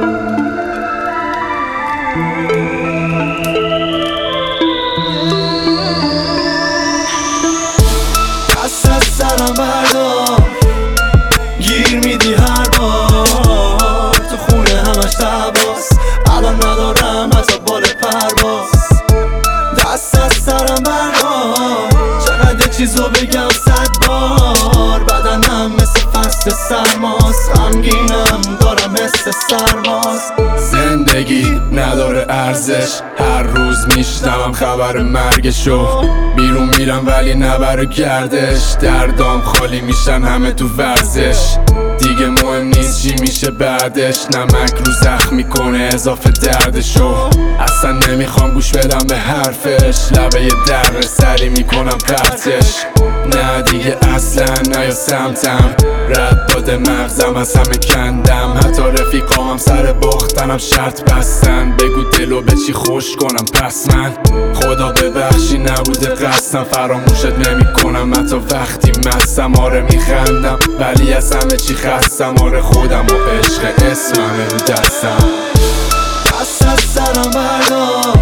دست از سرم بردار، گیر میدی هر بار. تو خونه همش تباس، الان ندارم حتی بال پرواز. دست از سرم بردار، چقدر چیزو بگم 100 بار. بدنم مثل فصل سرماست، غمگینم دارم مثل سرباز. زندگی نداره ارزش، هر روز میشنوم خبر مرگشو. بیرون میرم ولی نبره گردش، دردام خالی میشن همه تو ورزش. دیگه مهم نیست چی میشه بعدش، نمک رو زخم میکنه اضافه دردشو. اصلا نمیخوام گوش بدم به حرفش، لبه در سری میکنم پرتش. نه دیگه اصلا نیا سمتم، رد داده مغزم از همه کندم. حتی رفیقامم سر باختنم شرط بستن، بگو دلو به چی خوش کنم پس من. خدا ببخشی نبوده قصدم، فراموشت نمی کنم حتی وقتی مستم. آره میخندم ولی از همه چی خستم، آره خودم و عشق اسممه رو دستم. دست از سرم بردار،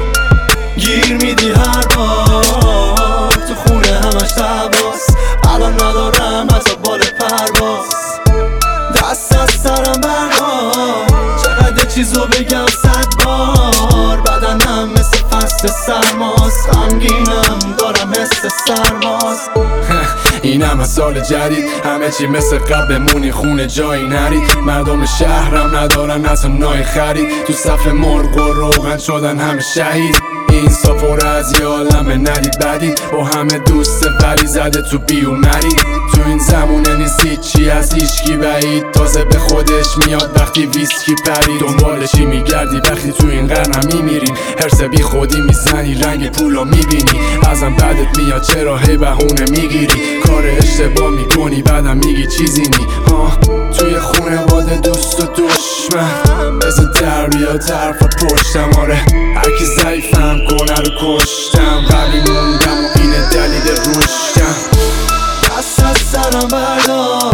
گیر میدی هر بار. تو خونه همش تباس، الان ندارم حتی بال پرواز. دست از سرم بردار، چقدر چیزو بگم 100 بار. بدنم مثل فصل سرماست، غمگینم دارم مثل سرباز. اینم از سال جدید، همه چی مثل قبل بمونی خونه جایی نرید. مردم شهرم ندارن از نای خرید، تو صف مرغ و روغن شدن همه شهید. این سافور از یه عالم ندید بدید، با همه دوست ولی زده تو بیومری. تو این زمونه نیست هیچی از هیچکی بعید، تازه به خودش میاد وقتی ویسکی پرید. دنبال چی میگردی وقتی تو این قرنم میمیریم؟ حرس بی خودی میزنی رنگ پولو میبینی، ازم بعدت میاد چرا هی بهونه میگیری. کار اشتباه میکنی بعدم میگی چیزی نی. توی خونواده دوست و دشمن مثل دریا طرف پشتم. آره هرکی ضعیفم کنه رو کشتم، قوی موندم و اینه دلیل رشدم. دست از سرم بردار،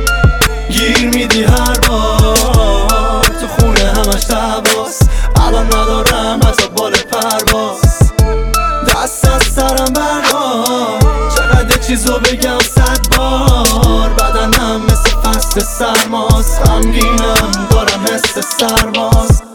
گیر میدی هر بار. تو خونه همش تباس، الان ندارم حتی بال پرواز. دست از سرم بردار، چقدر چیزو بگم 100 بار. بدنم مثل فصل سرماست، غمگینم دارم مثل سرباز.